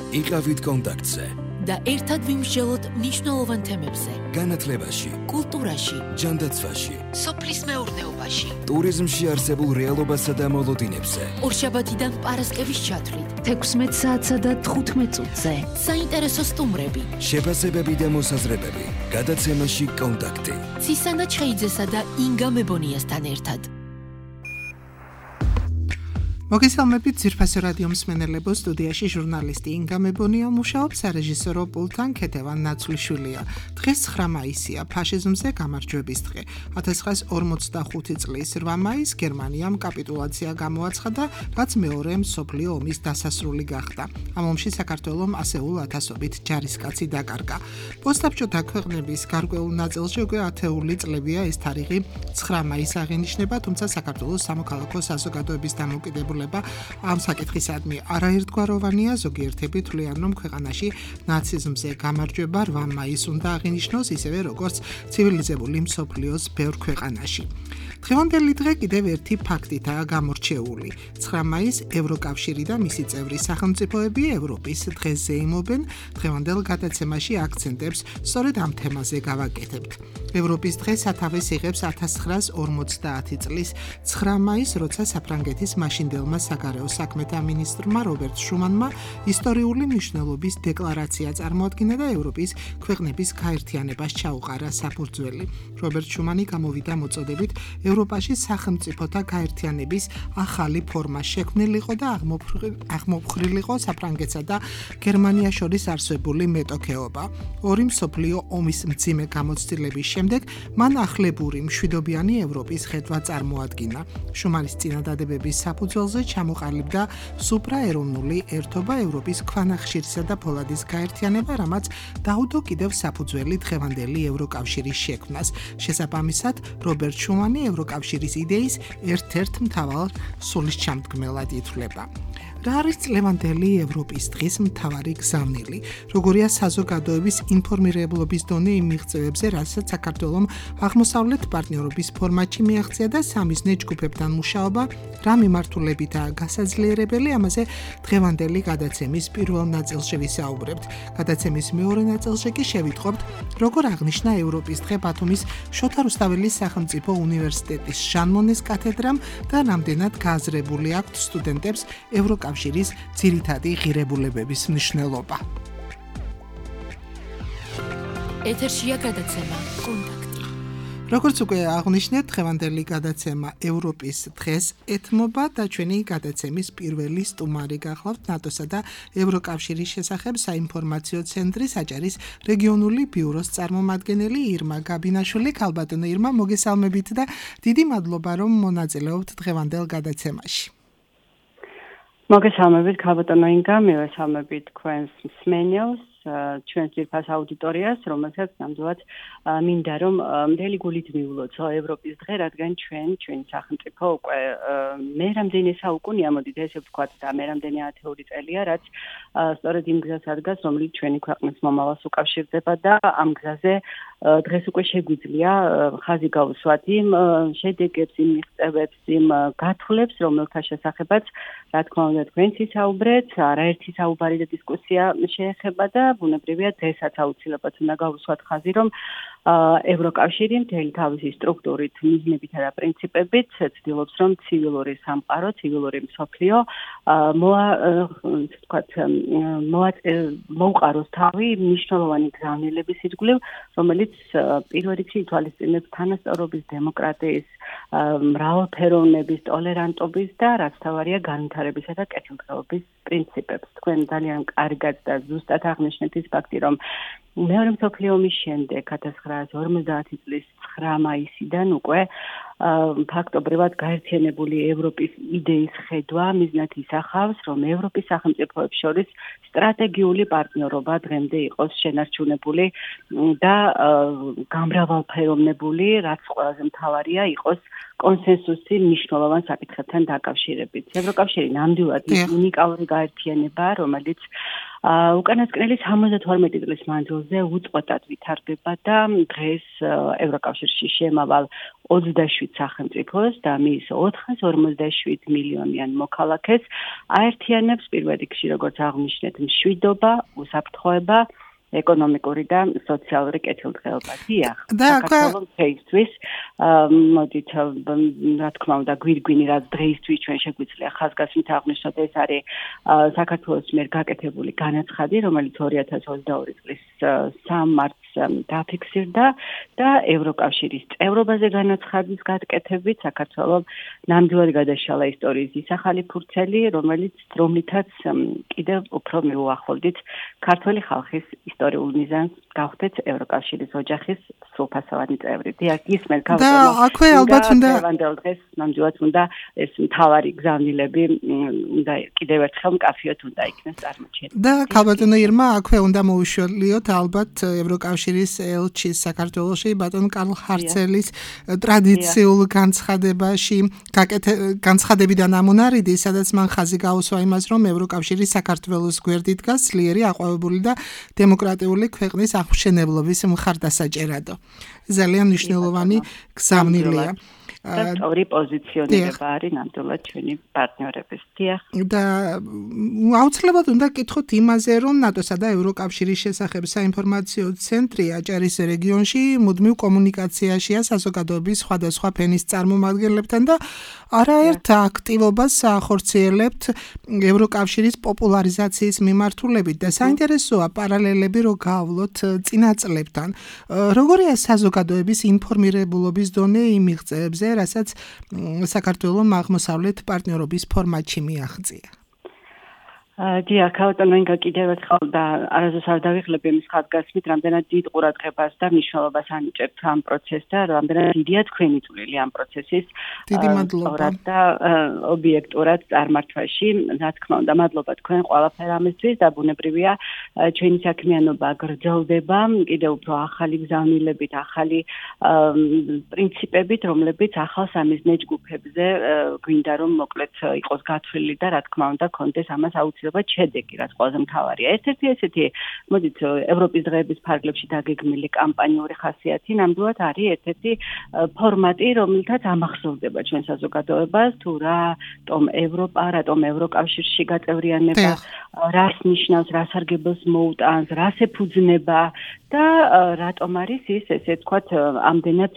იყავით კონტაქტზე და ერთად ვიმსჯელოთ მნიშვნელოვან თემებზე. განათლებაში, კულტურაში, ჯანდაცვაში, სოფლის მეურნეობაში, ტურიზმში არსებულ რეალობასა და მოლოდინებზე. ორშაბათიდან პარასკევის ჩათვლით, 16 საათსა და 15 წუთზე. საინტერესო სტუმრები, შეფასებები და მოსაზრებები. გადაცემაში კონტაქტი. ცისანა ჩხეიძესა და ინგა მებონიასთან ერთად. მოგესალმებით ძირფასო რადიო მსმენელებო, სტუდიაში ჟურნალისტი ინგა მებონია მუშაობს, სარეჟისორო პულტთან ქეთევან ნაცვლიშვილია. დღეს 9 მაისია, ფაშიზმზე გამარჯვების დღე. 1945 წლის 8 მაისს გერმანიამ კაპიტულაცია გამოაცხადა, რაც მეორე მსოფლიო ომის დასასრული გახდა. ამ ომში საქართველომ ასეულ ათასობით ჯარისკაცი დაკარგა. პოსტსაბჭოთა ქვეყნების გარკვეულ ნაწილში უკვე ათეული წლებია ეს თარიღი 9 მაისს აღინიშნება, თუმცა საქართველოს სამოქალაქო საზოგადოების დამოუკიდებლობა ამ საკითხისადმი არაერთგვაროვანია. ზოგიერთები თვლიან, რომ ქვეყანაში ნაციზმზე გამარჯვება 8 მაისს უნდა აღინიშნოს, ისევე როგორც ცივილიზებული მსოფლიოს ბევრ ქვეყანაში. დღევანდელი დღე კიდევ ერთი ფაქტითაა გამორჩეული. 9 მაისს ევროკავშირი და მისი წევრი სახელმწიფოები ევროპის დღეს ზეიმობენ. დღევანდელ გადაცემაში აქცენტებს სწორედ ამ თემაზე გავაკეთებთ. ევროპის დღე სათავეს იღებს 1950 წლის 9 მაისს, როცა საფრანგეთის მაშინდელმა საგარეო საქმეთა მინისტრმა რობერტ შუმანმა ისტორიული მნიშვნელობის დეკლარაცია წარმოადგინა და ევროპის ქვეყნების გაერთიანებას ჩაუყარა საფუძველი. რობერტ შუმანი გამოვიდა მოწოდებით ევროპაში სახელმწიფოთა გაერთიანების ახალი ფორმა შექმნილიყო და აღმოფხრილიყო საფრანგეთსა და გერმანიას შორის არსებული მეტოქეობა. ორი მსოფლიო ომის მძიმე გამოცდილების შემდეგ მან ახლებური მშვიდობიანი ევროპის ხედვა წარმოადგინა. შუმანის წინადადებების საფუძველზე ჩამოყალიბდა სუპრაეროვნული ერთობა, ევროპის ქვანახშირისა და ფოლადის გაერთიანება, რამაც დაუდო კიდევ საფუძველი დღევანდელი ევროკავშირის შექმნას. შესაბამისად, რობერტ შუმანი ევროკავშირის იდეის ერთ-ერთ მთავარ სულისჩამდგმელად ითვლება. რა არის წლევანდელი ევროპის დღის მთავარი გზავნილი? როგორია საზოგადოების ინფორმირებლობის დონე იმ მიღწევებზე, რასაც საქართველომ აღმოსავლეთ პარტნიორობის ფორმატში მიაღწია და სამიზნე ჯგუფებთან მუშაობა რა მიმართულებითაა გასაძლიერებელი? ამაზე დღევანდელი გადაცემის პირველ ნაწილში ვისაუბრებთ. გადაცემის მეორე ნაწილში კი შევიტყობთ, როგორ აღნიშნა ევროპის დღე ბათუმის შოთა რუსთაველის სახელმწიფო უნივერსიტეტის ჟან მონეს კათედრამ და რამდენად გააზრებული აქვთ სტუდენტებს ევროკავშირის ძირითადი ღირებულებების მნიშვნელობა. ეთერშია გადაცემა კონტაქტი. როგორც უკვე აღნიშნეთ, დღევანდელი გადაცემა ევროპის დღეს ეთმობა და ჩვენი გადაცემის პირველი სტუმარი გახლავთ ნატოსა და ევროკავშირის შესახებ საინფორმაციო ცენტრის აჭარის რეგიონული ბიუროს წარმომადგენელი ირმა გაბინაშვილი. ქალბატონო ირმა, მოგესალმებით და დიდი მადლობა, რომ მონაწილეობთ დღევანდელ გადაცემაში. მოგესალმებით ქალბატონო ინგა, მივესალმებით თქვენს მსმენელს, ჩვენს ძირფას აუდიტორიას, რომელსაც ნამდვილად მინდა რომ მთელი გულით მივლოცო ევროპის დღე, რადგან ჩვენი სახელმწიფო უკვე მე რამდენი საუკუნეა, მოდით ესე ვთქვათ, და მე რამდენი ათეული წელია, რაც სწორედ იმ გზას ადგას, რომელიც ჩვენი ქვეყნის მომავალს უკავშირდება და ამ გზაზე დღეს უკვე შეგვიძლია ხაზი გავუსვათ იმ შედეგებს, იმ მიღწევებს, იმ გათვლებს, რომელთა შესახებაც, რა თქმა უნდა, თქვენც ისაუბრეთ, არაერთი საუბარი და დისკუსია შეეხება და ბუნებრივია დღესაც აუცილებლად უნდა გავუსვათ ხაზი, რომ ევროკავშირი მთელი თავისი სტრუქტურით, მიზნებითა და პრინციპებით ცდილობს, რომ ცივილური სამყარო, ცივილური მსოფლიო მოუყაროს თავი მნიშვნელოვანი გზავნილების ირგვლივ, რომელიც პირველ რიგში ითვალისწინებს თანასწორობის, დემოკრატიის, მრავალფეროვნების, ტოლერანტობის და რაც თავარია განვითარებისა და კეთილდღეობის პრინციპებს. თქვენ ძალიან კარგად და ზუსტად აღნიშნეთ ის ფაქტი, რომ მეორე მსოფლიო ომის შემდეგ 1950 წლის 9 მაისიდან უკვე ფაქტობრივად გაერთიანებული ევროპის იდეის ხედვა მიზნად ისახავს, რომ ევროპის სახელმწიფოებს შორის სტრატეგიული პარტნიორობა დღემდე იყოს შენარჩუნებული და გამრავალფეროვნებული, რაც ყველაზე მთავარია იყოს კონსენსუსი მნიშვნელოვან საკითხებთან დაკავშირებით. ევროკავშირი ნამდვილად უნიკალური გაერთიანებაა, რომელიც უკანასკნელი 72 წლის მანძილზე უწყვეტად ვითარდება და დღეს ევროკავშირში შემავალ 27 სახელმწიფოს და მის 457 მილიონიან მოქალაქეს აერთიანებს პირველ რიგში როგორც აღნიშნეთ მშვიდობა, უსაფრთხოება, ეკონომიკური და სოციალური კეთილდღეობა. დიახ, საქართველოს დღეისთვის მოდით რა თქმა უნდა გვირგვინი რაც დღეისთვის ჩვენ შეგვიძლია ხაზგასმით აღნიშნოთ ეს არის საქართველოს მიერ გაკეთებული განაცხადი, რომელიც 2022 წლის 3 მარტს დაფიქსირდა და ევროკავშირის წევრობაზე განაცხადის გაკეთებით საქართველოს ნამდვილად გადაშალა ისტორიის ის ახალი ფურცელი, რომლითაც კიდევ უფრო მიუახლოვდით ქართველი ხალხის ისტორიულ მიზანს გავხდეთ ევროკავშირის ოჯახის სრულფასოვანი წევრი. დიახ, ისმენ და აქვე ალბათ უნდა დღეს ნამდვილად უნდა ეს მთავარი გზავნილები უნდა კიდევ ერთხელ მკაფიოდ უნდა იქნეს წარმოჩენილი. და ქალბატონო ირმა აქვე უნდა მოუშველიოთ ალბათ ევროკავშირის ელჩის საქართველოში ბატონ კარლ ჰარცელის ტრადიციულ განცხადებაში განცხადებიდან ამონარიდი, სადაც მან ხაზი გაუსვა იმას, რომ ევროკავშირი საქართველოს გვერდით დგას ძლიერი, აყვავებული და დემოკრატიული ქვეყნის აღმშენებლობის მხარდასაჭერადო. ძალიან მნიშვნელოვანი გზავნილია. სწორი პოზიციონირება არის ნამდვილად ჩვენი პარტნიორების. დიახ. და აუცილებლად უნდა კითხოთ იმაზე, რომ ნატოსა და ევროკავშირის შესახებ საინფორმაციო ცენტრი აჭარის რეგიონში მუდმივ კომუნიკაციაშია საზოგადოების სხვადასხვა ფენის წარმომადგენლებთან და არაერთ აქტივობას ახორციელებთ ევროკავშირის პოპულარიზაციის მიმართულებით და საინტერესოა პარალელები რო გავვლოთ წინა წლებთან. როგორია საზოგადოების ინფორმირებულობის დონე იმ მიღწევებზე, რასაც საქართველოს აღმოსავლეთ პარტნიორობის ფორმატში მიაღწია? დიახ, ქალბატონო ინგა კიდევ ერთხელ და არასდროს არ დავიხლები იმის ხაზგასმით, რამდენად დიდ ყურადღებას და მნიშვნელობას ანიჭებთ ამ პროცესს და რამდენად დიდია თქვენი წვლილი ამ პროცესის დიდი მადლობა და ობიექტურად წარმართვაში. რა თქმა უნდა, მადლობა თქვენ ყველაფერ ამისთვის და ბუნებრივია ჩვენი საქმიანობა გრძელდება კიდევ უფრო ახალი გზავნილებით, ახალი პრინციპებით, რომლებიც ახალ სამიზნე ჯგუფებზე გვინდა რომ მოკლედ იყოს გათვლილი და რა თქმა უნდა კონდეს ამას აუცილებლად შედეგი, რაც ყველაზე მთავარია. ერთ-ერთი ესეთი, მოდით ევროპის დღეების ფარგლებში დაგეგმილი კამპანიური ხასიათი ნამდვილად არის ერთ-ერთი ფორმატი, რომელთაც ამახსოვრდება ჩვენ საზოგადოებას, თუ რატომ ევროპა, რატომ ევროკავშირში გაწევრიანება, რას ნიშნავს, რას სარგებელს მოუტანს, რას ეფუძნება და რატომ არის ის ესე ვთქვათ ამდენად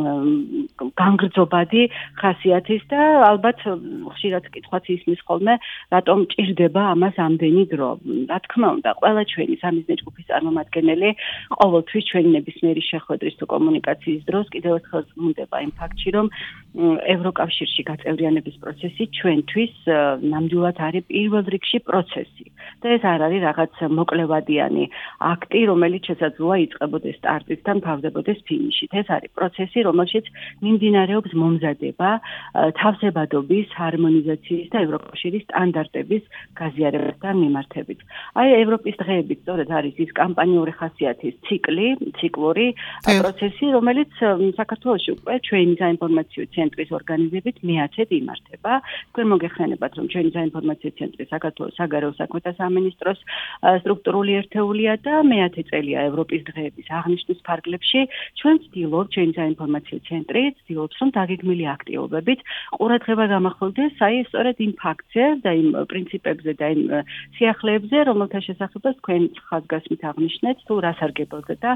განგრძობადი ხასიათის და ალბათ ხშირად კითხვაც ისმის ხოლმე, რატომ ჭირდება ამას ამდენი დრო. რა თქმა უნდა, ყველა ჩვენი სამიზნე ჯგუფის წარმომადგენელი ყოველთვის ჩვენი ნებისმიერი შეხვედრის თუ კომუნიკაციის დროს კიდევ ერთხელ ზრუნდება იმ ფაქტში, რომ ევროკავშირში გაწევრიანების პროცესი ჩვენთვის ნამდვილად არის პირველ რიგში პროცესი. და ეს არ არის რაღაც მოკლევადიანი აქტი, რომელიც შესაძლოა იწყებოდეს სტარტით და მთავრდებოდეს ფინიშით. ეს არის პროცესი, რომელშიც მიმდინარეობს მომზადება თავსებადობის, ჰარმონიზაციის და ევროკავშირის სტანდარტების გაზიარებასთან მიმართებით. აი ევროპის დღეები სწორედ არის ის კამპანიური ხასიათის ციკლური პროცესი, რომელიც საქართველოში უკვე ჩვენი საინფორმაციო ცენტრის ორგანიზებით მეათედ იმართება. თქვენ მოგეხსენებათ, რომ ჩვენი საინფორმაციო ცენტრი საქართველოს საგარეო საქმეთა სამინისტროს სტრუქტურული ერთეულია და მეათე წელია ევროპის დღეების აღნიშვნის ფარგლებში. ჩვენ ვცდილობთ, ჩვენი საინფორმაციო ცენტრი ვცდილობს, რომ დაგეგმილი აქტივობებით ყურადღება გამახვილდეს აი სწორედ იმ ფაქტზე და იმ პრინციპებზე და იმ სიახლეებზე, რომელთა შესახებაც თქვენ ხაზგასმით აღნიშნეთ, თუ რა სარგებელზე და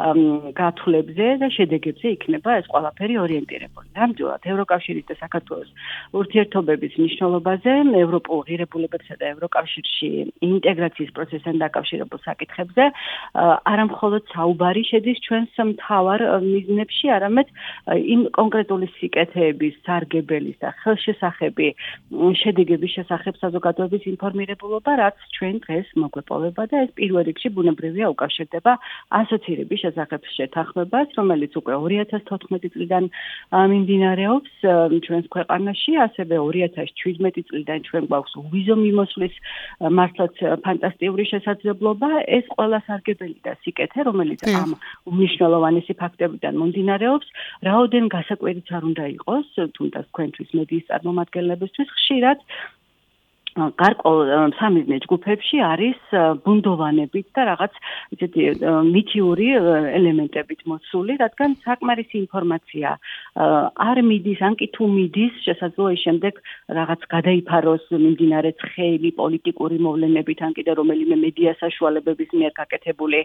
გათვლებზე და შედეგებზე იქნება ეს ყველაფერი ორიენტირებული. ნამდვილად ევროკავშირის და საქართველოს ურთიერთობების მნიშვნელობაზე, ევროპულ ღირებულებებსა და ევროკავშირში ინტეგრაციის პროცესთან დაკავშირებულ საკითხებზე არა მხოლოდ საუბარი შედის ჩვენს მთავარ მიზნებში, არამედ იმ კონკრეტული სიკეთეების, სარგებელის და ხელშესახები შედეგების შესახებ საზოგადოების ინფორმირებულობა, რაც ჩვენ დღეს მოგვეპოვება და ეს პირველ რიგში ბუნებრივია უკავშირდება ასოცირების შესახებ შეთანხმებას, რომელიც უკვე 2014 წლიდან მიმდინარეობს ჩვენს ქვეყანაში, ასევე 2017 წლიდან ჩვენ გვაქვს ვიზო მიმოსვლის მართლაც ფანტასტიკური შესაძლებლობა. ეს ყველა სარგებელი და სიკეთე, რომელიც ამ უმნიშვნელოვანესი ფაქტებიდან მომდინარეობს, რაოდენ გასაკვირიც არ უნდა იყოს, თუნდაც თქვენთვის მედიის წარმომადგენლებისთვის ხშირად გარკვეულ სამიზნე ჯგუფებში არის ბუნდოვანებით და რაღაც ისეთი მითიური ელემენტებით მოცული, რადგან საკმარისი ინფორმაცია არ მიდის, ან კი თუ მიდის, შესაძლოა ის შემდეგ რაღაც გადაიფაროს მიმდინარე ცხელი პოლიტიკური მოვლენებით, ან კიდე რომელიმე მედია საშუალებების მიერ გაკეთებული,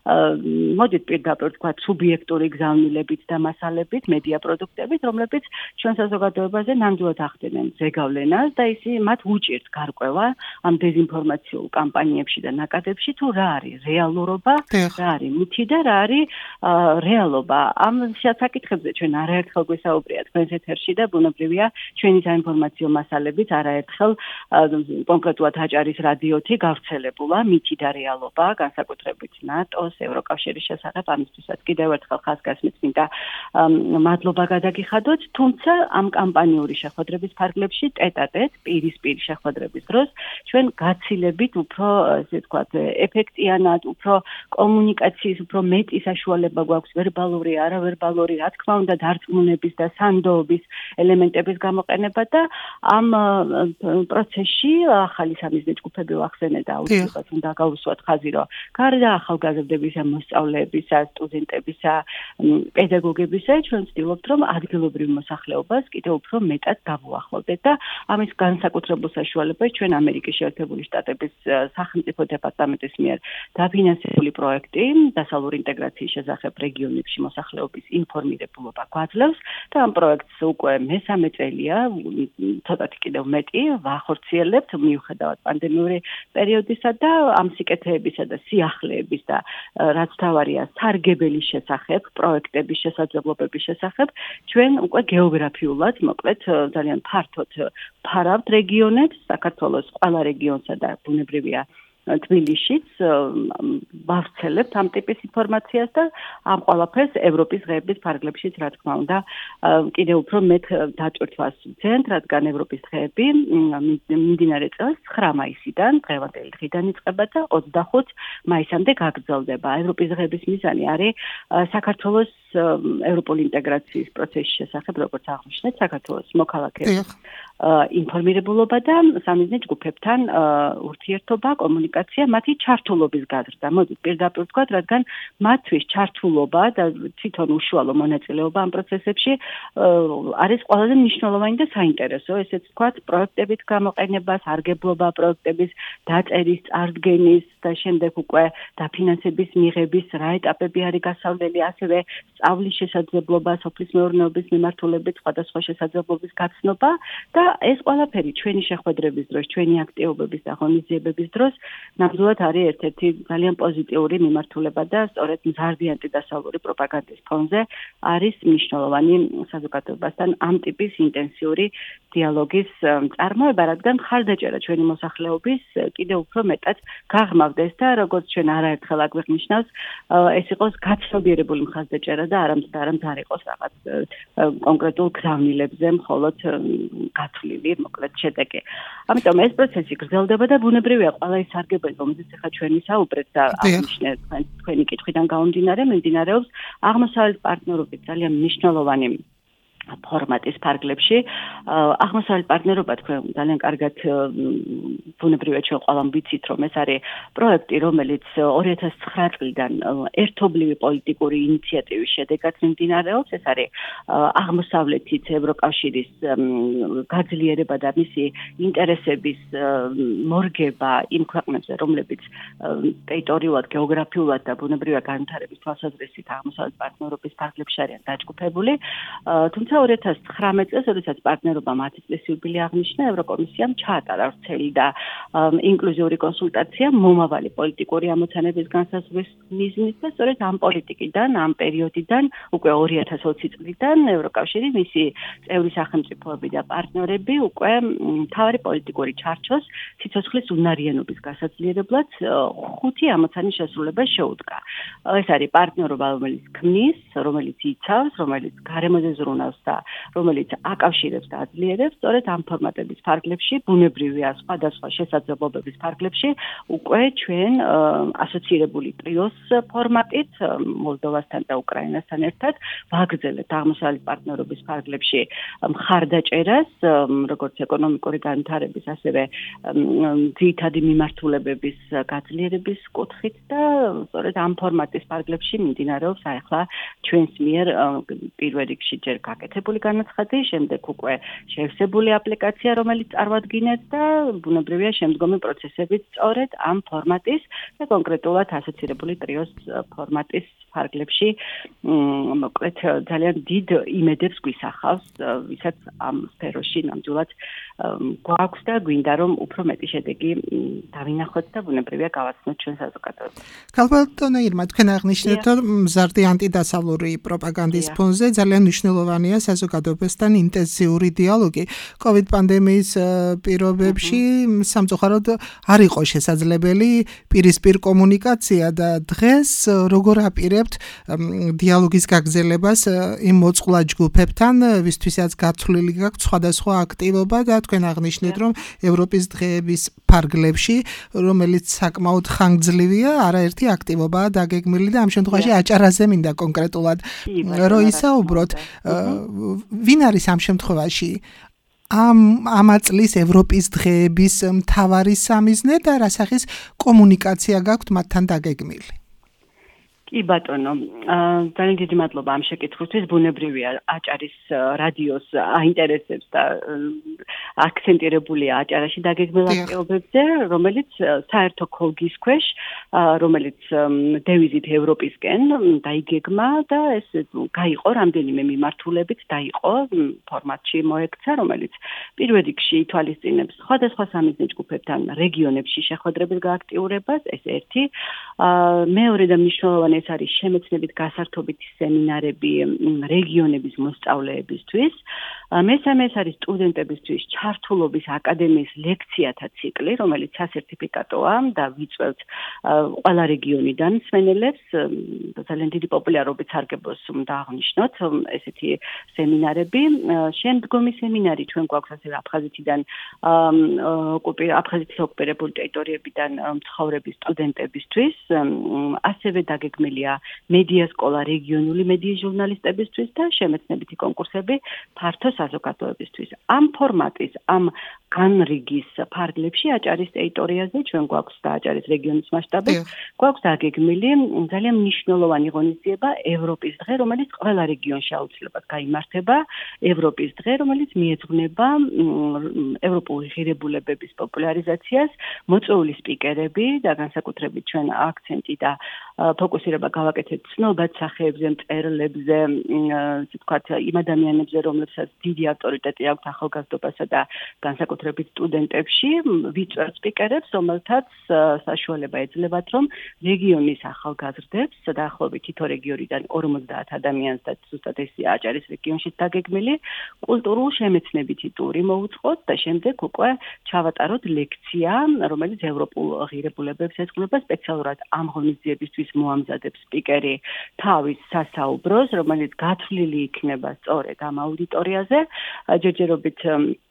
მოდით პირდაპირ თქვა, სუბიექტური გზავნილებით და მასალებით, მედია პროდუქტებით, რომლებიც ჩვენ საზოგადოებაზე ნამდვილად ახდენენ ზეგავლენას და ისინი მათ უჭირთ გარკვევა ამ დეზინფორმაციულ კამპანიებში და ნაკადებში თუ რა არის რეალურობა, რა არის მითი და რა არის რეალობა. ამ საკითხებზე ჩვენ არაერთხელ გვესაუბრია თქვენს ეთერში და ბუნებრივია ჩვენი საინფორმაციო მასალებიც არაერთხელ კონკრეტულად აჭარის რადიოთი გავრცელებულა მითი და რეალობა, განსაკუთრებით ნატოს, ევროკავშირის შესახებ, ამისთვისაც კიდევ ერთხელ ხაზგასმით მინდა მადლობა გადაგიხადოთ, თუმცა ამ კამპანიური შეხვედრების ფარგლებში ტეტ-ა-ტეტ პირისპირ შეხვედრების დროს ჩვენ გაცილებით უფრო, ესე ვთქვათ, ეფექტიანად, უფრო კომუნიკაციის, უფრო მეტი საშუალება გვაქვს ვერბალური, არავერბალური, რა თქმა უნდა, დარწმუნების და სანდოობის ელემენტების გამოყენება და ამ პროცესში ახალი სამიზნე ჯგუფები ვახსენე და აუცილებლად უნდა გავუსვათ ხაზი, რომ გარდა ახალგაზრდებისა, მოსწავლეებისა, სტუდენტებისა, პედაგოგებისა, ჩვენ ვცდილობთ, რომ ადგილობრივ მოსახლეობას კიდევ უფრო მეტად დავუახლოვდეთ და ამის განსაკუთრებულ საშუალებას ჩვენ ამერიკის შეერთებული შტატების სახელმწიფო დეპარტამენტის მიერ დაფინანსებული პროექტი დასავლური ინტეგრაციის შესახებ რეგიონებში მოსახლეობის ინფორმირებულობა გვაძლევს და ამ პროექტს უკვე მესამე წელია, ცოტათი კიდევ მეტი ვახორციელებთ მიუხედავად პანდემიური პერიოდისა და ამ სიკეთეებისა და სიახლეების და რაც თავარია სარგებელი შესახებ, პროექტების შესაძლებლობების შესახებ ჩვენ უკვე გეოგრაფიულად მოკლედ ძალიან ფართოდ ფარავთ რეგიონებს, საქართველოს ყველა რეგიონსა და ბუნებრივია თბილისშიც ვავრცელებთ ამ ტიპის ინფორმაციას და ამ ყველაფერს ევროპის დღეების ფარგლებშიც რა თქმა უნდა კიდევ უფრო მეტ დაჭრთვას ვძენთ, რადგან ევროპის დღეები მიმდინარე წელს 9 მაისიდან დღევანდელი დღიდან იწყება და 25 მაისამდე გაგრძელდება. ევროპის დღეების მიზანი არის საქართველოს ევროპული ინტეგრაციის პროცესის შესახებ, როგორც აღნიშნეთ, საქართველოს მოქალაქეების ინფორმირებულობა და სამიზნე ჯგუფებთან ურთიერთობა, კომუნიკაცია, მათი ჩართულობის გაზრდა. მოდით პირდაპირ ვთქვათ, რადგან მათთვის ჩართულობა და თვითონ უშუალო მონაწილეობა ამ პროცესებში არის ყველაზე მნიშვნელოვანი და საინტერესო, ესეც ვთქვათ, პროექტებით გამოყენება, სარგებლობა პროექტების დაწერის, წარდგენის და შემდეგ უკვე დაფინანსების მიღების რა ეტაპები არის გასავლელი, ასევე სწავლის შესაძლებლობა, სოფლის მეურნეობის მიმართულებით სხვადასხვა შესაძლებლობის გაცნობა და ეს ყველაფერი ჩვენი შეხვედრების დროს, ჩვენი აქტივობების და ღონისძიებების დროს ნამდვილად არის ერთ-ერთი ძალიან პოზიტიური მიმართულება და სწორედ მზარდი ანტიდასავლური პროპაგანდის ფონზე არის მნიშვნელოვანი საზოგადოებასთან ამ ტიპის ინტენსიური დიალოგის წარმოება, რადგან მხარდაჭერა ჩვენი მოსახლეობის კიდევ უფრო მეტად გაღრმავდეს და როგორც ჩვენ არაერთხელ აგვიღვნიშნავს, ეს იყოს გაცნობიერებული მხარდაჭერა და არამედ არ იყოს რაღაც კონკრეტულ გზავნილებზე მხოლოდ გათვლილი, მოკლედ შედეგი. ამიტომ ეს პროცესი გრძელდება და ბუნებრივია ყველა ის სარგებელი, რომელზეც ახლა ჩვენ ვისაუბრეთ და აღნიშნეთ თქვენი კითხვიდან გამომდინარე, მიმდინარეობს აღმოსავლეთ პარტნიორობით ძალიან მნიშვნელოვანი ფორმატის ფარგლებში. აღმოსავლეთ პარტნიორობა თქვენ ძალიან კარგად ბუნებრივია ჩვენ ყველამ ვიცით, რომ ეს არის პროექტი, რომელიც 2009 წლიდან ერთობლივი პოლიტიკური ინიციატივის შედეგად მიმდინარეობს. ეს არის აღმოსავლეთით ევროკავშირის გაძლიერება და მისი ინტერესების მორგება იმ ქვეყნებზე, რომლებიც ტერიტორიულად, გეოგრაფიულად და ბუნებრივია განვითარების თვალსაზრისით აღმოსავლეთ პარტნიორობის ფარგლებში არიან დაჯგუფებული. თუმცა 2019 წელს, როდესაც პარტნიორობა 10 წლის იუბილე აღნიშნა, ევროკომისიამ ჩაატარა ვრცელი და ინკლუზიური კონსულტაცია მომავალი პოლიტიკური ამოცანების განსაზღვრის მიზნით და სწორედ ამ პოლიტიკიდან, ამ პერიოდიდან, უკვე 2020 წლიდან ევროკავშირი მისი წევრი სახელმწიფოები და პარტნიორები უკვე მთავარი პოლიტიკური ჩარჩოს სიცოცხლის უნარიანობის გასაძლიერებლად 5 ამოცანის შესრულებას შეუდგა. ეს არის პარტნიორობა, რომელიც ქმნის, რომელიც იცავს, რომელიც გარემოზე ზრუნავს მსგავსა, რომელიც აკავშირებს და აძლიერებს, სწორედ ამ ფორმატების ფარგლებში, ბუნებრივია სხვადასხვა შესაძლებლობების ფარგლებში, უკვე ჩვენ ასოცირებული ტრიოს ფორმატით მოლდოვასთან და უკრაინასთან ერთად ვაგრძელებთ აღმოსავლეთ პარტნიორობის ფარგლებში მხარდაჭერას, როგორც ეკონომიკური განვითარების, ასევე ძირითადი მიმართულებების გაძლიერების კუთხით და სწორედ ამ ფორმატის ფარგლებში მიმდინარეობს ახლა ჩვენს მიერ პირველ რიგში ჯერ გაკეთებული განაცხადი, შემდეგ უკვე შევსებული აპლიკაცია, რომელიც წარმოადგინეთ და ბუნებრივია შემდგომი პროცესებიც სწორედ ამ ფორმატის და კონკრეტულად ასოცირებული ტრიოს ფორმატის ფარგლებში მოკლედ ძალიან დიდ იმედებს გვისახავს, ვისაც ამ სფეროში ნამდვილად გვაქვს და გვინდა რომ უფრო მეტი შედეგი დავინახოთ და ბუნებრივია გავაცნოთ ჩვენ საზოგადოებას. ქალბატონო ირმა, თქვენ აღნიშნეთ, რომ მზარდი ანტიდასავლური პროპაგანდის ფონზე ძალიან მნიშვნელოვანია საზოგადოებასთან ინტენსიური დიალოგი. COVID პანდემიის პირობებში სამწუხაროდ არ იყო შესაძლებელი პირისპირ კომუნიკაცია და დღეს როგორ აპირებთ დიალოგის გაგრძელებას იმ მოწყვლად ჯგუფებთან, ვისთვისაც გათვლილი გაქვთ სხვადასხვა აქტივობა და თქვენ აღნიშნეთ, რომ ევროპის დღეების ფარგლებში, რომელიც საკმაოდ ხანგრძლივია, არაერთი აქტივობაა დაგეგმილი და ამ შემთხვევაში აჭარაზე მინდა კონკრეტულად რომ ისაუბროთ. ვინ არის ამ შემთხვევაში ამ წლის ევროპის დღეების მთავარი სამიზნე და რა სახის კომუნიკაცია გაქვთ მათთან დაგეგმილი? კი ბატონო, ძალიან დიდი მადლობა ამ შეკითხვისთვის. ბუნებრივია აჭარის რადიოს აინტერესებს და აქცენტირებულია აჭარაში დაგეგმილ აქტივობებზე, რომელიც საერთო ქოლგის ქვეშ, რომელიც დევიზით ევროპისკენ დაიგეგმა და ეს გაიყო რამდენიმე მიმართულებით დაიყო ფორმატში მოექცა, რომელიც პირველ რიგში ითვალისწინებს სხვადასხვა სამიზნე ჯგუფებთან რეგიონებში შეხვედრების გააქტიურებას, ეს ერთი, მეორე და მნიშვნელოვანი ეს არის შემეცნებით გასართობითი სემინარები რეგიონების მოსწავლეებისთვის. მესამე ეს არის სტუდენტებისთვის ჩართულობის აკადემიის ლექციათა ციკლი, რომელიც სასერტიფიკატოა და ვიწვევთ ყველა რეგიონიდან მსმენელებს. ძალიან დიდი პოპულარობით სარგებლობს უნდა აღნიშნოთ ესეთი სემინარები. შემდგომი სემინარი ჩვენ გვაქვს ასევე აფხაზეთიდან აფხაზეთის ოკუპირებული ტერიტორიებიდან მცხოვრები სტუდენტებისთვის. ასევე დაგეგმილია მედია სკოლა რეგიონული მედიის ჟურნალისტებისთვის და შემეცნებითი კონკურსები ფართო საზოგადოებისთვის. ამ ფორმატის, ამ განრიგის ფარგლებში აჭარის ტერიტორიაზე ჩვენ გვაქვს და აჭარის რეგიონის მასშტაბით გვაქვს დაგეგმილი ძალიან მნიშვნელოვანი ღონისძიება ევროპის დღე, რომელიც ყველა რეგიონში აუცილებლად გაიმართება. ევროპის დღე, რომელიც მიეძღვნება ევროპული ღირებულებების პოპულარიზაციას, მოწვეული სპიკერები და განსაკუთრებით ჩვენ აქცენტი და ფოკუსირება გავაკეთეთ ცნობად სახეებზე, მწერლებზე, ასე ვთქვათ, იმ ადამიანებზე, რომლებსაც დიდი ავტორიტეტი აქვთ ახალგაზრდობასა და განსაკუთრებით სტუდენტებში, ვიწვევთ სპიკერებს, რომელთაც საშუალება ეძლებათ, რომ რეგიონის ახალგაზრდებს, დაახლოებით თითო რეგიონიდან 50 ადამიანს და ზუსტად ესია აჭარის რეგიონშიც დაგეგმილი, კულტურულ შემეცნებითი ტური მოუწყოთ და შემდეგ უკვე ჩავატაროთ ლექცია, რომელიც ევროპულ ღირებულებებს ეძღვნება სპეციალურად ამ ღონისძიებისთვის მოამზადებს სპიკერი თავის სასაუბროს, რომელიც გათვლილი იქნება სწორედ ამ აუდიტორიაზე, ჯერჯერობით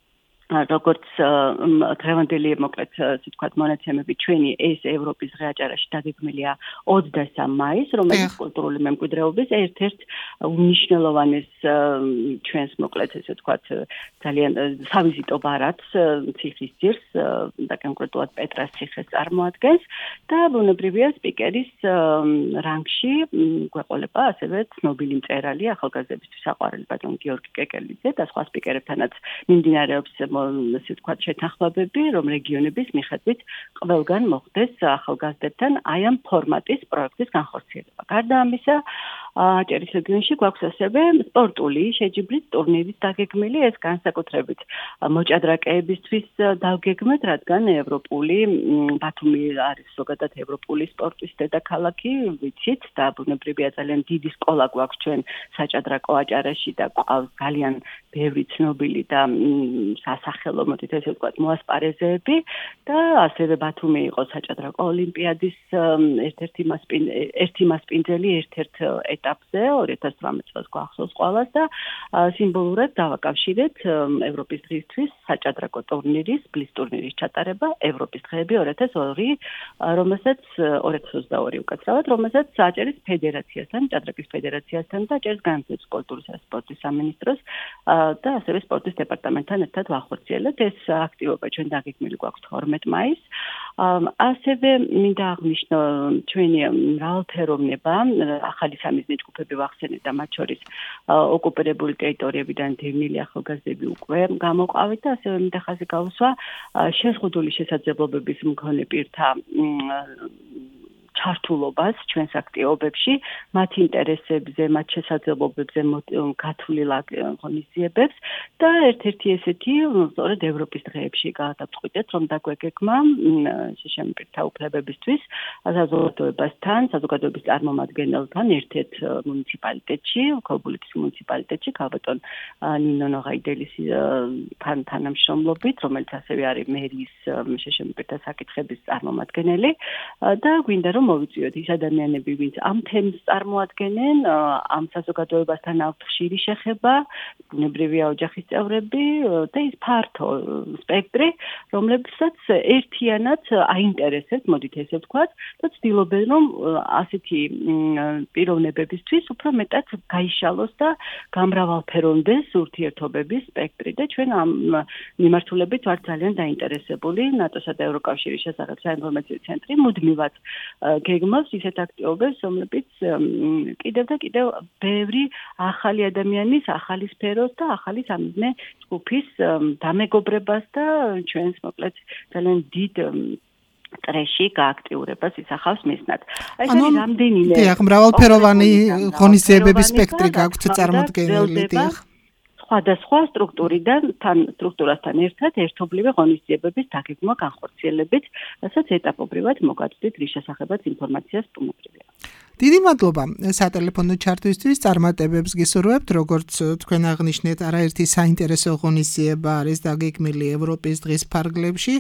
როგორც დღევანდელი მოკლედ ასე ვთქვათ მონაცემები ჩვენი ეს ევროპის დღე აჭარაში დაგეგმილია 23 მაისს, რომელიც კულტურული მემკვიდრეობის ერთ-ერთ უმნიშვნელოვანეს ჩვენს მოკლედ ასე ვთქვათ ძალიან სავიზიტო ბარათს ციხის ძირს და კონკრეტულად პეტრას ციხეს წარმოადგენს და ბუნებრივია სპიკერის რანგში გვეყოლება ასევე ცნობილი მწერალი ახალგაზრდებისთვის საყვარელი ბატონ გიორგი კეკელიძე და სხვა სპიკერებთანაც მიმდინარეობს ასე ვთქვათ შეთანხმებები, რომ რეგიონების მიხედვით ყველგან მოხდეს ახალგაზრდებთან აი ამ ფორმატის პროექტის განხორციელება. გარდა ამისა, აჭარის რეგიონში გვაქვს ასევე სპორტული შეჯიბრის ტურნირის დაგეგმილი, ეს განსაკუთრებით მოჭადრაკეებისთვის დავგეგმეთ, რადგან ევროპული ბათუმი არის ზოგადად ევროპული სპორტის დედაქალაქი, ვიცით და ბუნებრივია ძალიან დიდი სკოლა გვაქვს ჩვენ საჭადრაკო აჭარაში და ყავს ძალიან ბევრი ცნობილი და სასახელო მოდით ესე ვთქვათ მოასპარეზეები და ასევე ბათუმი იყო საჭადრაკო ოლიმპიადის ერთ-ერთი მასპინძელი, ერთ-ერთ ეტაპზე 2018 წელს გვახსოვს ყველას და სიმბოლურად დავაკავშირეთ ევროპის დღისთვის საჭადრაკო ტურნირის, ბლის ტურნირის ჩატარება ევროპის დღეები 2002, რომელსაც 2022 უკაცრავად, რომელსაც აჭერის ფედერაციასთან, ჭადრაკის ფედერაციასთან და აჭერის განათლების, კულტურისა და სპორტის სამინისტროს და ასევე სპორტის დეპარტამენტთან ერთად ვახორციელებთ. ეს აქტივობა ჩვენ დაგეგმილი გვაქვს 12 მაისს. ასევე მინდა აღნიშნო ჩვენი მრავალფეროვნება, ახალი სამიზნე ჯგუფები ვახსენეთ და მათ შორის ოკუპირებული ტერიტორიებიდან დევნილი ახალგაზრდები უკვე გამოყავით და ასევე მინდა ხაზი გავუსვა შეზღუდული შესაძლებლობების მქონე პირთა ჩართულობას ჩვენს აქტივობებში, მათ ინტერესებზე, მათ შესაძლებლობებზე გათვლილ ღონისძიებებს და ერთ-ერთი ესეთი, სწორედ ევროპის დღეებში გადავწყვიტეთ, რომ დაგვეგეგმა შშმ პირთა უფლებებისთვის საზოგადოებასთან, საზოგადოების წარმომადგენელთან ერთ-ერთ მუნიციპალიტეტში, ქობულეთის მუნიციპალიტეტში, ქალბატონ ნინო ნოღაიდელის თანამშრომლობით, რომელიც ასევე არის მერიის შშმ პირთა საკითხების წარმომადგენელი და გვინდა რომ მოვიწვიოთ ის ადამიანები, ვინც ამ თემს წარმოადგენენ, ამ საზოგადოებასთან აქვთ ხშირი შეხება, ბუნებრივია ოჯახის წევრები და ის ფართო სპექტრი, რომლებსაც ერთიანად აინტერესებს, მოდით ესე ვთქვათ, და ცდილობენ, რომ ასეთი პიროვნებებისთვის უფრო მეტად გაიშალოს და გამრავალფეროვდეს ურთიერთობების სპექტრი და ჩვენ ამ მიმართულებით ვართ ძალიან დაინტერესებული ნატოსა და ევროკავშირის შესახებ საინფორმაციო ცენტრი მუდმივად გეგმავს ისეთ აქტივობებს, რომლებიც კიდევ და კიდევ ბევრი ახალი ადამიანის, ახალი სფეროს და ახალი სამიზნე ჯგუფის დამეგობრებას და ჩვენს მოკლედ ძალიან დიდ წრეში გააქტიურებას ისახავს მიზნად. ეს არის რამდენიმე მრავალფეროვანი ღონისძიებების სპექტრი გაქვთ წარმოდგენილი, დიახ. სხვადასხვა სტრუქტურასთან ერთად ერთობლივი ღონისძიებების დაგეგმვა განხორციელებით, რასაც ეტაპობრივად მოგაწვდით, რის შესახებაც ინფორმაციას ბუნებრივია. დიდი მადლობა სატელეფონო ჩართვისთვის, წარმატებებს გისურვებთ, როგორც თქვენ აღნიშნეთ, არაერთი საინტერესო ღონისძიება არის დაგეგმილი ევროპის დღის ფარგლებში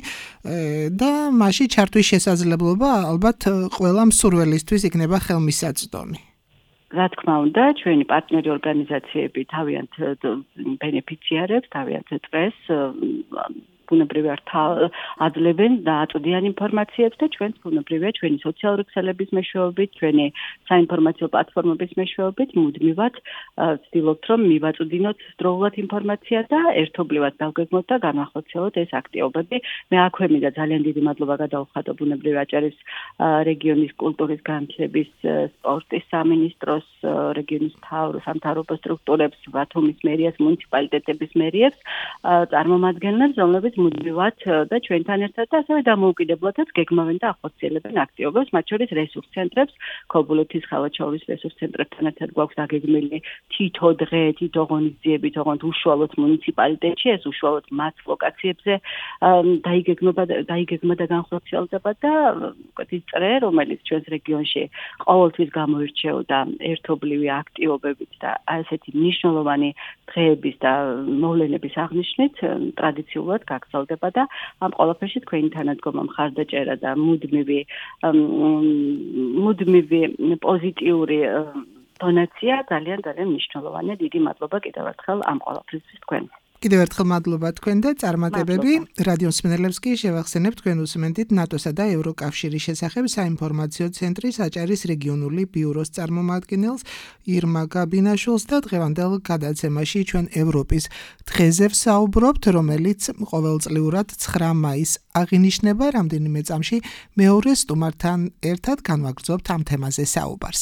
და მასში ჩართვის შესაძლებლობა ალბათ ყველა მსურველისთვის იქნება ხელმისაწვდომი. რა თქმა უნდა, ჩვენი პარტნიორი ორგანიზაციები თავიანთ ბენეფიციარებს, თავიანთ წრეს ბუნებრივია აძლევენ და აწვდიან ინფორმაციებს და ჩვენც ბუნებრივია ჩვენი სოციალური ქსელების მეშვეობით, ჩვენი საინფორმაციო პლატფორმების მეშვეობით მუდმივად ვცდილობთ, რომ მივაწვდინოთ დროულად ინფორმაცია და ერთობლივად დავგეგმოთ და განახორციელოთ ეს აქტივობები. მე აქვე მინდა ძალიან დიდი მადლობა გადავხადო ბუნებრივია აჭარის რეგიონის კულტურის განათლების სპორტის სამინისტროს, რეგიონის სამთავრობო სტრუქტურებს, ბათუმის მერიას, მუნიციპალიტეტების მერიებს, წარმომადგენლებს, რომლებიც მუდმივად და ჩვენთან ერთად და ასევე დამოუკიდებლადაც გეგმავენ და ახორციელებენ აქტივობებს, მათ შორის რესურს ცენტრებს, ქობულეთის ხალხური რესურს ცენტრებთან ერთად გვაქვს დაგეგმილი თითო დღე, თითო ღონისძიები, თუნდაც უშუალოდ მუნიციპალიტეტში, ეს უშუალოდ მათ ლოკაციებზე დაიგეგმა და განხორციელდება და ის წრე, რომელიც ჩვენს რეგიონში ყოველთვის გამოირჩეოდა ერთობლივი აქტივობებით და ასეთი მნიშვნელოვანი დღეების და მოვლენების აღნიშვნით ტრადიციულად გაგრძელდება და ამ ყველაფერში თქვენი თანადგომა, მხარდაჭერა და მუდმივი პოზიტიური დონაცია ძალიან მნიშვნელოვანია. დიდი მადლობა კიდევ ერთხელ ამ ყველაფრისთვის თქვენ. კიდევ ერთხელ მადლობა თქვენ და წარმატებები. რადიო მსმენელებს კი შევახსენებთ, თქვენ უსმენთ ნატოსა და ევროკავშირის შესახებ საინფორმაციო ცენტრის აჭარის რეგიონული ბიუროს წარმომადგენელს ირმა გაბინაშვილს და დღევანდელ გადაცემაში ჩვენ ევროპის დღეზე ვსაუბრობთ, რომელიც ყოველწლიურად 9 მაისს აღინიშნება. რამდენიმე წამში მეორე სტუმართან ერთად განვაგრძობთ ამ თემაზე საუბარს.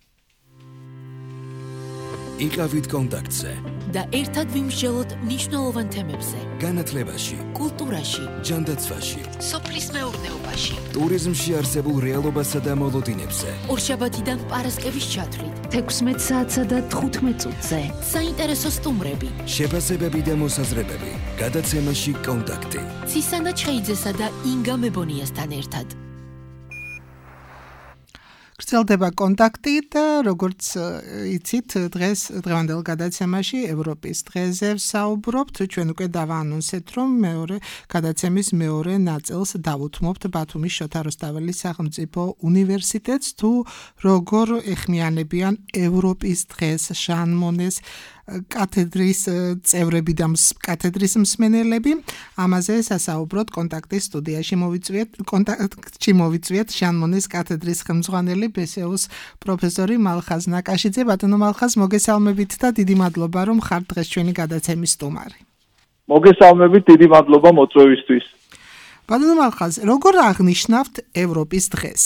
იყავით კონტაქტზე და ერთად ვიმსჯელოთ მნიშვნელოვან თემებზე. განათლებაში, კულტურაში, ჯანდაცვაში, სოფლის მეურნეობაში, ტურიზმში არსებულ რეალობასა და მოლოდინებზე. ორშაბათიდან პარასკევის ჩათვლით, 16 საათსა და 15 წუთზე. საინტერესო სტუმრები, შეფასებები და მოსაზრებები. გადაცემაში კონტაქტი. ცისანა ჩხეიძესა და ინგა მებონიასთან ერთად. გრძელდება კონტაქტი და როგორც იცით, დღევანდელ გადაცემაში ევროპის დღეზე ვსაუბრობთ. ჩვენ უკვე დავაანონსეთ, რომ გადაცემის მეორე ნაწილს დავუთმობთ ბათუმის შოთა რუსთაველის სახელმწიფო უნივერსიტეტს, თუ როგორ ეხმიანებიან ევროპის დღეს ჟან მონეს კათედრის წევრები და კათედრის მსმენელები. ამაზე სასაუბროთ კონტაქტის სტუდიაში მოვიწვიეთ ჟან მონეს კათედრის ხელმძღვანელი ბესეუს პროფესორი მალხაზ ნაკაშიძე. ბატონო მალხაზ, მოგესალმებით და დიდი მადლობა, რომ ხართ დღეს ჩვენი გადაცემის სტუმარი. მოგესალმებით, დიდი მადლობა მოწვევისთვის. ბატონო მალხაზ, როგორ აღნიშნავთ ევროპის დღეს?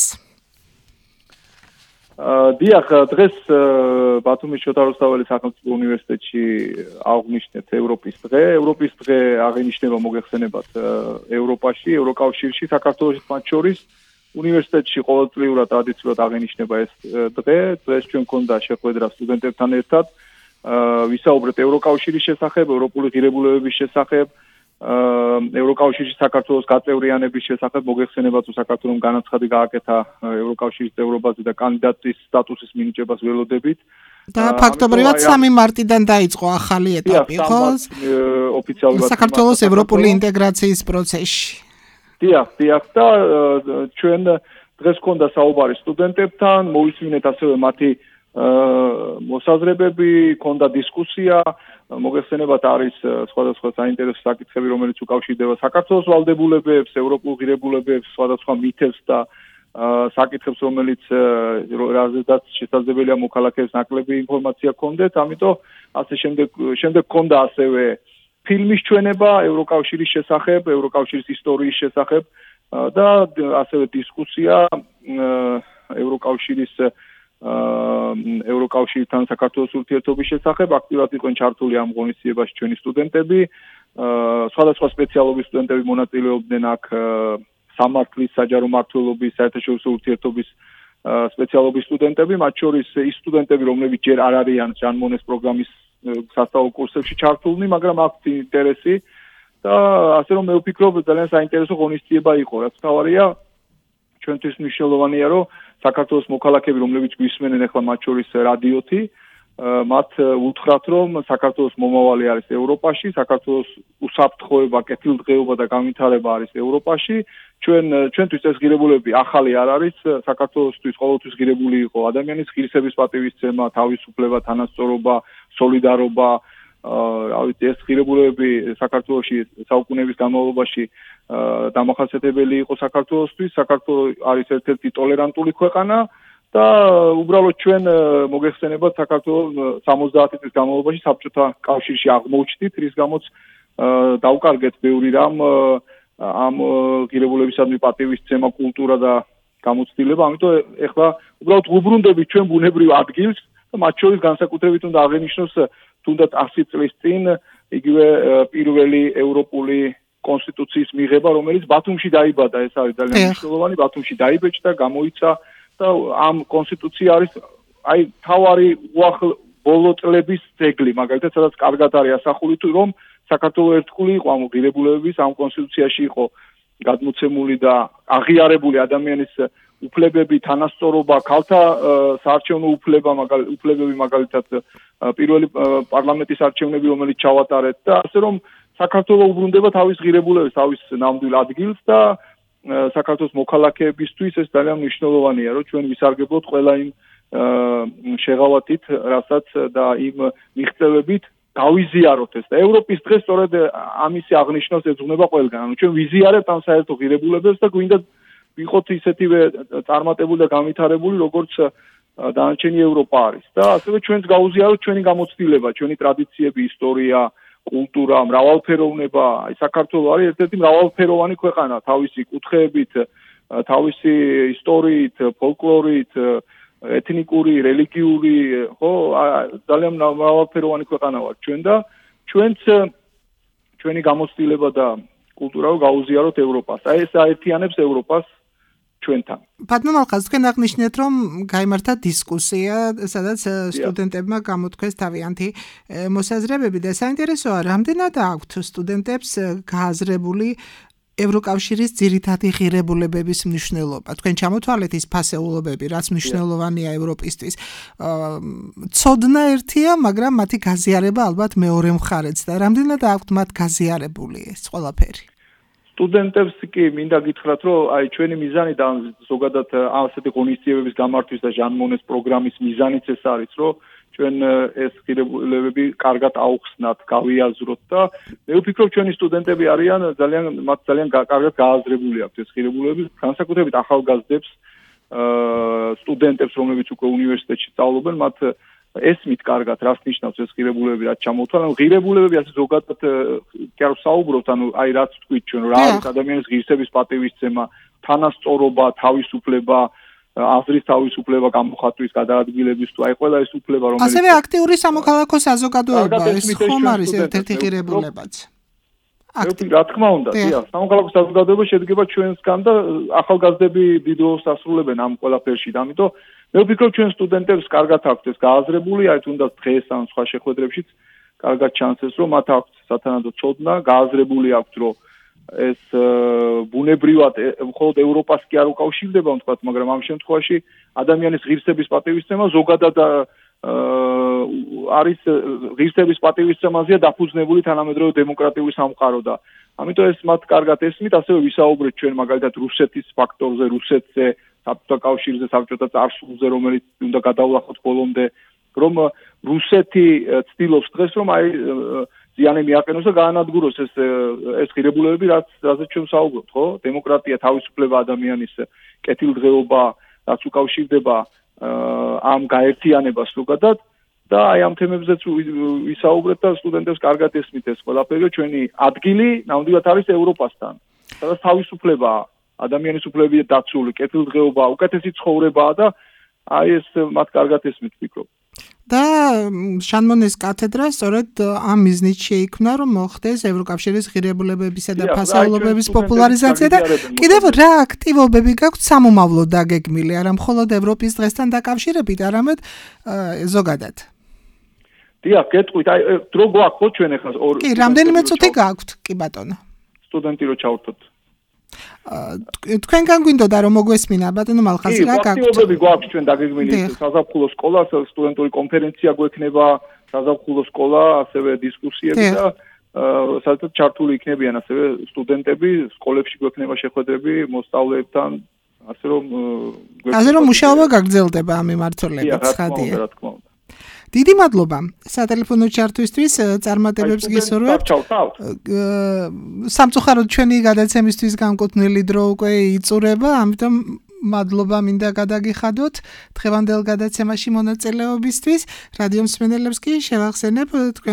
დიახ, დღეს ბათუმის შოთა რუსთაველის სახელმწიფო უნივერსიტეტში აღნიშნეთ ევროპის დღე. ევროპის დღე აღინიშნება მოგეხსენებათ ევროპაში, ევროკავშირში, საქართველოში მათ შორის უნივერსიტეტში ყოველწლიურად ტრადიციულად აღინიშნება ეს დღე. დღეს ჩვენ გქონდა შეხვედრა სტუდენტებთან ერთად, ვისაუბრეთ ევროკავშირის შესახებ, ევროპული ღირებულებების შესახებ, ევროკავშირის საქართველოს გაწევრიანების შესახებ. მოგეხსენებათ, რომ საქართველოს განაცხადი გააკეთა ევროკავშირის წევრობაზე და კანდიდატის სტატუსის მინიჭებას ველოდებით. და ფაქტობრივად 3 მარტიდან დაიწყო ახალი ეტაპი, ხო? ოფიციალურად საქართველოს ევროპული ინტეგრაციის პროცესში. დიახ, და ჩვენ დღეს გქონდა საუბარი სტუდენტებთან, მოვისმინეთ ასევე მათი მოსაზრებები, გქონდა დისკუსია. მოგეხსენებათ, არის სხვადასხვა საინტერესო საკითხები, რომელიც უკავშირდება საქართველოს ვალდებულებებს, ევროპულ ღირებულებებს, სხვადასხვა მითებს და საკითხებს, რომელიც რაზედაც შესაძლებელია მოქალაქეებს ნაკლები ინფორმაცია გქონდეთ. ამიტომ ასე შემდეგ გქონდა ასევე ფილმის ჩვენება ევროკავშირის შესახებ, ევროკავშირის ისტორიის შესახებ და ასევე დისკუსია ევროკავშირთან საქართველოს ურთიერთობის შესახებ. აქტიურად იყვნენ ჩართული ამ ღონისძიებაში ჩვენი სტუდენტები, სხვადასხვა სპეციალობის სტუდენტები მონაწილეობდნენ აქ სამართლის, საჯარო მმართველობის, საერთაშორისო ურთიერთობის სპეციალობის სტუდენტები, მათ შორის ის სტუდენტები, რომლებიც ჯერ არ არიან ჟან მონეს პროგრამის სასწავლო კურსებში ჩართულნი, მაგრამ აქვთ ინტერესი და ასე რომ მე ვფიქრობ, ძალიან საინტერესო ღონისძიება იყო. რაც თავარია, ჩვენთვის მნიშვნელოვანია, რომ საქართველოს მოქალაქეები, რომლებიც გვისმენენ ახლა მათ შორის რადიოთი, მათ უთხრათ, რომ საქართველოს მომავალი არის ევროპაში, საქართველოს უსაფრთხოება, კეთილდღეობა და განვითარება არის ევროპაში. ჩვენთვის ეს ღირებულებები ახალი არ არის, საქართველოსთვის ყოველთვის ღირებული იყო ადამიანის ღირსების პატივისცემა, თავისუფლება, თანასწორობა, სოლიდარობა. ეს ღირებულებები საქართველოში საუკუნეების განმავლობაში დამახასიათებელი იყო საქართველოსთვის. საქართველო არის ერთ-ერთი ტოლერანტული ქვეყანა და უბრალოდ ჩვენ მოგეხსენებათ, საქართველოს 70 წლის განმავლობაში საბჭოთა კავშირში აღმოჩნდით, რის გამოც დაუკარგეთ ბევრი რამ ამ ღირებულებისადმი პატივისცემა, კულტურა და გამოცდილება. ამიტომ ეხლა უბრალოდ უბრუნდებით ჩვენ ბუნებრივ ადგილს და მათ შორის განსაკუთრებით უნდა აღენიშნოს თუნდაც 100 წლის წინ იგივე პირველი ევროპული კონსტიტუციის მიღება, რომელიც ბათუმში დაიბადა. ეს არის ძალიან მნიშვნელოვანი. ბათუმში დაიბეჭდა, გამოიცა და ამ კონსტიტუცია არის თავარი ბოლო წლების ძეგლი, მაგალითად, სადაც კარგად არის ასახული, რომ საქართველოს ერთგული იყო ამ ღირებულებების, ამ კონსტიტუციაში იყო გადმოცემული და აღიარებული ადამიანის უფლებები, თანასწორობა, ქალთა საარჩევნო უფლებები, მაგალითად, პირველი პარლამენტის არჩევნები, რომელიც ჩავატარეთ და ასე რომ საქართველოს უბრუნდება თავის ღირებულებებს, თავის ნამდვილ ადგილს და საქართველოს მოქალაქეებისთვის ეს ძალიან მნიშვნელოვანია, რომ ჩვენ ვისარგებლოთ ყველა იმ შეღავათით, რასაც და იმ მიღწევებით გავიზიაროთ ეს და ევროპის დღე სწორედ ამისი აღნიშვნას ეძღვნება ყველგან. ანუ ჩვენ ვიზიარებთ ამ საერთო ღირებულებებს და გვინდა ვიყოთ ისეთივე წარმატებული და განვითარებული, როგორც დანარჩენი ევროპა არის. და ასევე ჩვენც გავუზიაროთ ჩვენი გამოცდილება, ჩვენი ტრადიციები, ისტორია, კულტურა, მრავალფეროვნება. საქართველო არის ერთ-ერთი მრავალფეროვანი ქვეყანა, თავისი კუთხეებით, თავისი ისტორიით, ფოლკლორით, ეთნიკური, რელიგიური, ხო, ძალიან მრავალფეროვანი ქვეყანა ვართ ჩვენ და ჩვენც ჩვენი გამოცდილება და კულტურა გავუზიაროთ ევროპას. ეს აერთიანებს ევროპას ჩვენთან. ბატონო მალხაზ, თქვენ აღნიშნეთ, რომ გაიმართა დისკუსია, სადაც სტუდენტებმა გამოთქვეს თავიანთი მოსაზრებები და საინტერესოა, რამდენად აქვთ სტუდენტებს გააზრებული ევროკავშირის ძირითადი ღირებულებების მნიშვნელობა. თქვენ ჩამოთვალეთ ის ფასეულობები, რაც მნიშვნელოვანია ევროპისთვის. ცოდნა ერთია, მაგრამ მათი გაზიარება ალბათ მეორე მხარეც და რამდენად აქვთ მათ გაზიარებული ეს ყველაფერი? სტუდენტებს კი მინდა გითხრათ, რომ აი ჩვენი მიზანი და ზოგადად ასეთი ღონისძიებების გამართვის და ჟან მონეს პროგრამის მიზანიც ეს არის, რომ ჩვენ ეს ღირებულებები კარგად აუხსნათ, გავიაზროთ და მე ვფიქრობ ჩვენი სტუდენტები არიან მათ ძალიან კარგად გააზრებული აქვთ ეს ღირებულებები, განსაკუთრებით ახალგაზრდებს, სტუდენტებს, რომლებიც უკვე უნივერსიტეტში სწავლობენ, მათ ესმით კარგად რას ნიშნავს ეს ღირებულებები, რაც ჩამოთვალა. ღირებულებები ასე ზოგადად კი არ ვსაუბრობთ, ანუ აი რაც თქვით ჩვენ, რა არის ადამიანის ღირსების პატივისცემა, თანასწორობა, თავისუფლება, აზრის თავისუფლება, გამოხატვის გადაადგილების თუ აი ყველა ეს უფლება, რომელიც ასევე აქტიური სამოქალაქო საზოგადოება, ეს ხომ არის ერთ-ერთი ღირებულებაც. რა თქმა უნდა, დიახ, სამოქალაქო საზოგადოება შედგება ჩვენსგან და ახალგაზრდები დიდ როლს ასრულებენ ამ ყველაფერში და ამიტომ მე ვფიქრობ ჩვენ სტუდენტებს კარგად აქვთ ეს გააზრებული, აი თუნდაც დღეს ან სხვა შეხვედრებშიც კარგად ჩანს, რომ მათ აქვთ სათანადო ცოდნა, გააზრებული აქვთ, რომ ეს ბუნებრივად მხოლოდ ევროპას კი არ უკავშირდება, ვთქვათ, მაგრამ ამ შემთხვევაში ადამიანის ღირსების პატივისცემა ზოგადად არის ღირსების პატივისცემაზეა დაფუძნებული თანამედროვე დემოკრატიული სამყარო და ამიტომ ეს მათ კარგად ესმით, ასევე ვისაუბრეთ ჩვენ მაგალითად რუსეთის ფაქტორზე, რუსეთზე, საბჭოთა კავშირზე, საბჭოთა წარსულზე, რომელიც უნდა გადავლახოთ ბოლომდე, რომ რუსეთი ცდილობს დღეს, რომ აი ზიანი მიაყენოს და გაანადგუროს ეს ღირებულებები, რაზეც ჩვენ ვსაუბრობთ, ხო? დემოკრატია, თავისუფლება ადამიანის, კეთილდღეობა, რაც უკავშირდება ამ გაერთიანებას ზოგადად და აი ამ თემებზეც ვისაუბრეთ და სტუდენტებს კარგად ესმით ეს ყველაფერი, ჩვენი ადგილი ნამდვილად არის ევროპასთან. სადაც თავისუფლებაა, ადამიანის უფლებები დაცული, კეთილდღეობა, უკეთესი ცხოვრებაა და აი ეს მათ კარგად ესმით ვფიქრობ. და ჟან მონეს კათედრა სწორედ ამ მიზნით შეიქმნა, რომ მოხდეს ევროკავშირის ღირებულებებისა და ფასეულობების პოპულარიზაცია და კიდევ რა აქტივობები გაქვთ სამომავლოდ დაგეგმილი, არა მხოლოდ ევროპის დღესთან დაკავშირებით, არამედ ზოგადად. დიახ, გეტყვით, აი დრო გვაქვს ჩვენ ახლა კი, რამდენიმე წუთი გაქვთ, კი ბატონო. სტუდენტი რო ჩავთოთ. თქვენგან გვინდოდა რომ მოგვესმინა ბატონო მალხაზი რა გაქვთ? აქტივობები გვაქვს ჩვენ დაგეგმილი, საზაფხულო სკოლა, სტუდენტური კონფერენცია გვექნება, საზაფხულო სკოლა, ასევე დისკუსიები და სადაც ჩართული იქნებიან ასევე სტუდენტები, სკოლებში გვექნება შეხვედრები მოსწავლეებთან, ასე რომ მუშაობა გაგრძელდება ამ მიმართულებით, ცხადია. რა თქმა უნდა. დიდი მადლობა სატელეფონო ჩართვისთვის, წარმატებებს გისურვებთ. სამწუხაროდ ჩვენი გადაცემისთვის განკუთვნილი დრო უკვე იწურება, ამიტომ მადლობა მინდა გადაგიხადოთ დღევანდელ გადაცემაში მონაწილეობისთვის. რადიო მსმენელებს კი შევახსენებ,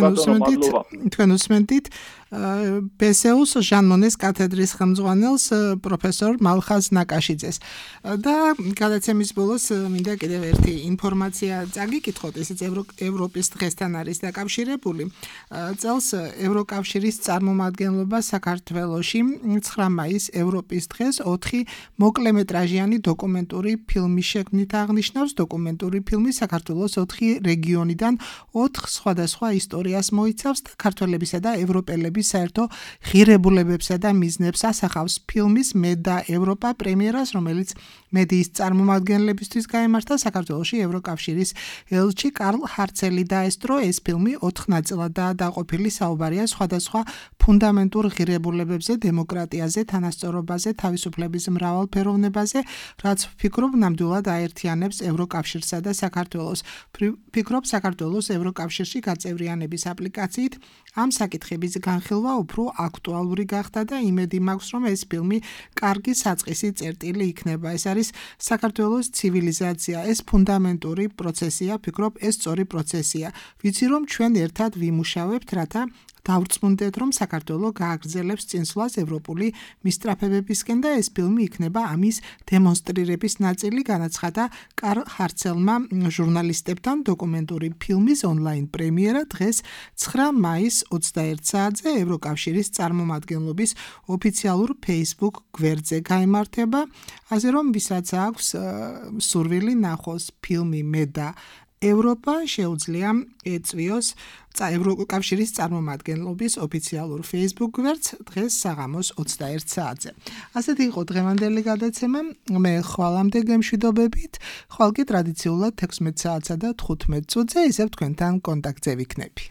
თქვენ უსმენთ ბესეუს ჟან მონეს კათედრის ხელმძღვანელს პროფესორ მალხაზ ნაკაშიძეს. და გადაცემის ბოლოს მინდა კიდევ ერთი ინფორმაცია წაგიკითხოთ, ესეც ევროპის დღესთან არის დაკავშირებული. წელს ევროკავშირის წარმომადგენლობა საქართველოში 9 მაისს ევროპის დღეს 4 მოკლემეტრაჟიანი დოკუმენტური ფილმის შექმნით აღნიშნავს. დოკუმენტური ფილმი საქართველოს 4 რეგიონიდან 4 სხვადასხვა ისტორიას მოიცავს და ქართველებისა და ევროპელების საერთო ღირებულებებსა და მიზნებს ასახავს. ფილმის მე და ევროპა პრემიერას, რომელიც მედიის წარმომადგენლებისთვის გაიმართა საქართველოში ევროკავშირის ელჩი კარლ ჰარცელი დაესწრო. ეს ფილმი 4 ნაწილადაა დაყოფილი, საუბარია სხვადასხვა ფუნდამენტურ ღირებულებებზე, დემოკრატიაზე, თანასწორობაზე, თავისუფლების მრავალფეროვნებაზე, რაც ვფიქრობ ნამდვილად აერთიანებს ევროკავშირსა და საქართველოს. ვფიქრობ საქართველოს ევროკავშირში გაწევრიანების აპლიკაციით ამ საკითხების განხილვა უფრო აქტუალური გახდა და იმედი მაქვს, რომ ეს ფილმი კარგი საწყისი წერტილი იქნება. ეს არის საქართველოს ცივილიზაცია, ეს ფუნდამენტური პროცესია, ვფიქრობ ეს სწორი პროცესია. ვიცი რომ ჩვენ ერთად ვიმუშავებთ, რათა დავწმუნდეთ, რომ საქართველო გააგრძელებს წინსვლას ევროპული მისწრაფებებისკენ და ეს ფილმი იქნება ამის დემონსტრირების ნაწილი, განაცხადა კარლ ჰარცელმა ჟურნალისტებთან. დოკუმენტური ფილმის ონლაინ პრემიერა დღეს 9 მაისს 21 საათზე ევროკავშირის წარმომადგენლობის ოფიციალურ Facebook გვერდზე გაიმართება, ასე რომ ვისაც აქვს სურვილი ნახოს ფილმი მე და ევროპა შეუძლია ეწვიოს ევროკავშირის წარმომადგენლობის ოფიციალურ Facebook გვერდს დღეს საღამოს 21 საათზე. ასეთი იყო დღევანდელი გადაცემა. მე ხვალამდე გემშვიდობებით, ხვალ კი ტრადიციულად 16 საათსა და 15 წუთზე ისევ თქვენთან კონტაქტზე ვიქნები.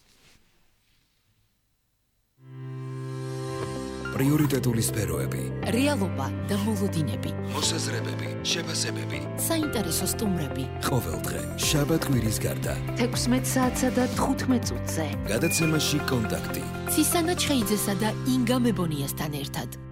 პრიორიტეტული სფეროები, რეალობა და მოლოდინები, მოსაზრებები, შეფასებები, საინტერესო სტუმრები. ყოველდღე, შაბათ-კვირის გარდა. 16 საათსა და 15 წუთზე. გადაცემაში კონტაქტი. ცისანა ჩხეიძესა და ინგა მებონიასთან ერთად.